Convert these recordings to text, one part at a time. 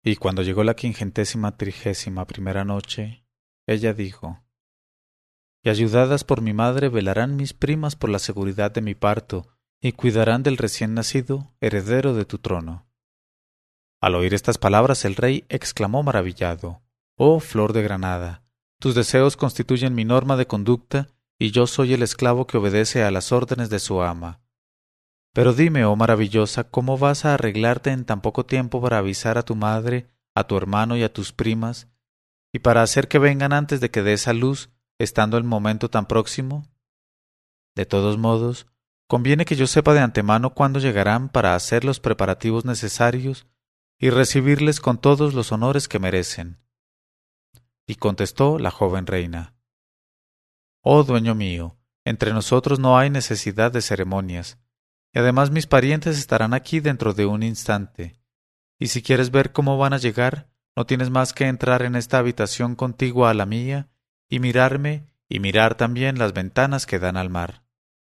Y cuando llegó la 531ª noche, ella dijo: Y ayudadas por mi madre velarán mis primas por la seguridad de mi parto, y cuidarán del recién nacido, heredero de tu trono. Al oír estas palabras el rey exclamó maravillado: Oh Flor de Granada, tus deseos constituyen mi norma de conducta, y yo soy el esclavo que obedece a las órdenes de su ama. Pero dime, oh maravillosa, ¿cómo vas a arreglarte en tan poco tiempo para avisar a tu madre, a tu hermano y a tus primas, y para hacer que vengan antes de que des a luz, estando el momento tan próximo? De todos modos, conviene que yo sepa de antemano cuándo llegarán para hacer los preparativos necesarios y recibirles con todos los honores que merecen. Y contestó la joven reina: Oh dueño mío, entre nosotros no hay necesidad de ceremonias, y además mis parientes estarán aquí dentro de un instante, y si quieres ver cómo van a llegar, no tienes más que entrar en esta habitación contigua a la mía, y mirarme, y mirar también las ventanas que dan al mar.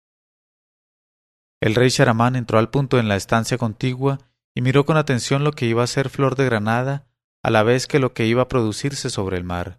El rey Shahrabán entró al punto en la estancia contigua y miró con atención lo que iba a ser Flor de Granada, a la vez que lo que iba a producirse sobre el mar.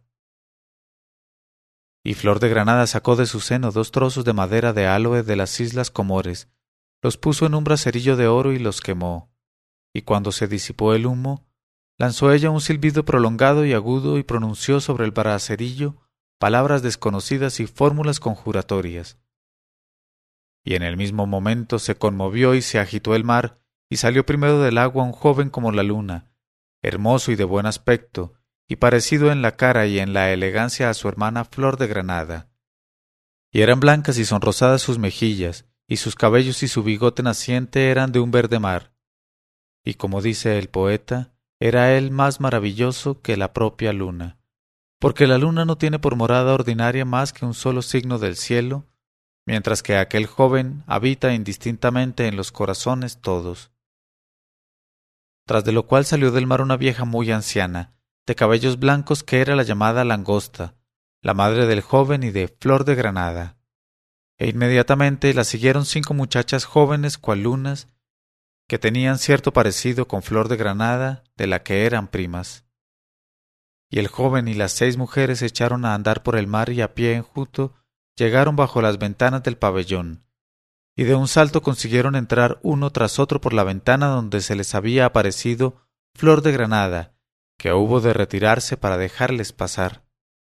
Y Flor de Granada sacó de su seno 2 trozos de madera de áloe de las islas Comores, los puso en un braserillo de oro y los quemó, y cuando se disipó el humo, lanzó ella un silbido prolongado y agudo y pronunció sobre el braserillo palabras desconocidas y fórmulas conjuratorias. Y en el mismo momento se conmovió y se agitó el mar, y salió primero del agua un joven como la luna, hermoso y de buen aspecto, y parecido en la cara y en la elegancia a su hermana Flor de Granada. Y eran blancas y sonrosadas sus mejillas, y sus cabellos y su bigote naciente eran de un verde mar. Y como dice el poeta, era él más maravilloso que la propia luna, porque la luna no tiene por morada ordinaria más que un solo signo del cielo, mientras que aquel joven habita indistintamente en los corazones todos. Tras de lo cual salió del mar una vieja muy anciana, de cabellos blancos, que era la llamada Langosta, la madre del joven y de Flor de Granada. E inmediatamente la siguieron 5 muchachas jóvenes cual lunas, que tenían cierto parecido con Flor de Granada, de la que eran primas. Y el joven y las 6 mujeres se echaron a andar por el mar y a pie enjuto llegaron bajo las ventanas del pabellón, y de un salto consiguieron entrar uno tras otro por la ventana donde se les había aparecido Flor de Granada, que hubo de retirarse para dejarles pasar.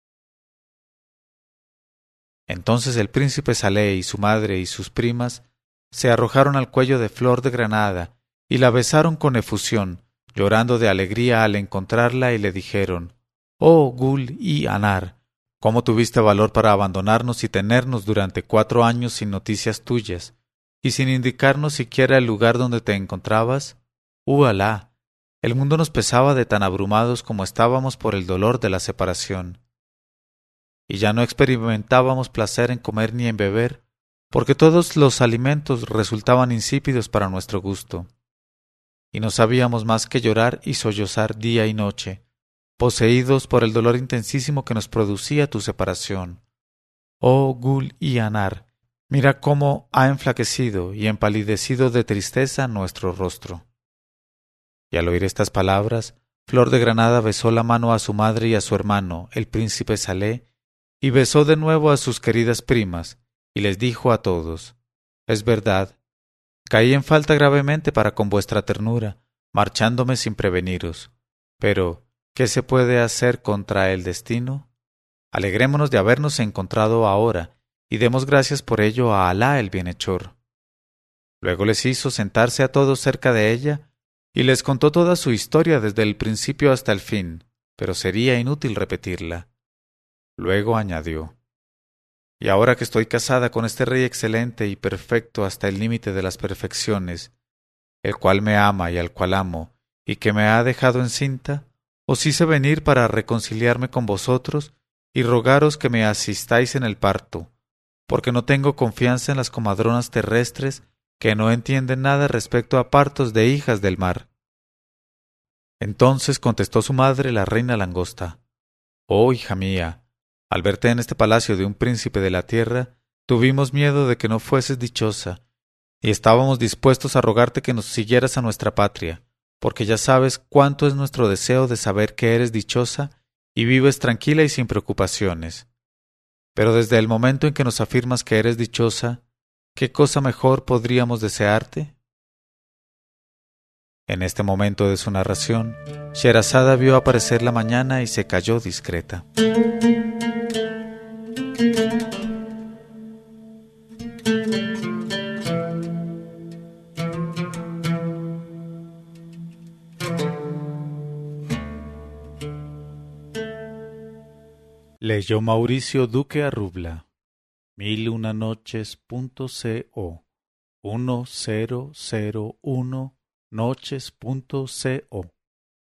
Entonces el príncipe Saleh y su madre y sus primas se arrojaron al cuello de Flor de Granada y la besaron con efusión, llorando de alegría al encontrarla, y le dijeron: Oh Gul y Anar, ¿cómo tuviste valor para abandonarnos y tenernos durante 4 años sin noticias tuyas, y sin indicarnos siquiera el lugar donde te encontrabas? Alá, el mundo nos pesaba de tan abrumados como estábamos por el dolor de la separación. Y ya no experimentábamos placer en comer ni en beber, porque todos los alimentos resultaban insípidos para nuestro gusto. Y no sabíamos más que llorar y sollozar día y noche, poseídos por el dolor intensísimo que nos producía tu separación. Oh Gul y Anar, mira cómo ha enflaquecido y empalidecido de tristeza nuestro rostro. Y al oír estas palabras, Flor de Granada besó la mano a su madre y a su hermano, el príncipe Saleh, y besó de nuevo a sus queridas primas, y les dijo a todos: Es verdad, caí en falta gravemente para con vuestra ternura, marchándome sin preveniros. Pero, ¿qué se puede hacer contra el destino? Alegrémonos de habernos encontrado ahora, y demos gracias por ello a Alá el bienhechor. Luego les hizo sentarse a todos cerca de ella, y les contó toda su historia desde el principio hasta el fin, pero sería inútil repetirla. Luego añadió: Y ahora que estoy casada con este rey excelente y perfecto hasta el límite de las perfecciones, el cual me ama y al cual amo, y que me ha dejado encinta, os hice venir para reconciliarme con vosotros y rogaros que me asistáis en el parto, porque no tengo confianza en las comadronas terrestres que no entienden nada respecto a partos de hijas del mar. Entonces contestó su madre, la reina Langosta: Oh hija mía, al verte en este palacio de un príncipe de la tierra, tuvimos miedo de que no fueses dichosa, y estábamos dispuestos a rogarte que nos siguieras a nuestra patria, porque ya sabes cuánto es nuestro deseo de saber que eres dichosa y vives tranquila y sin preocupaciones. Pero desde el momento en que nos afirmas que eres dichosa, ¿qué cosa mejor podríamos desearte? En este momento de su narración, Sherazada vio aparecer la mañana y se calló discreta. Leyó Mauricio Duque Arrubla, 1001noches.co 1001noches.co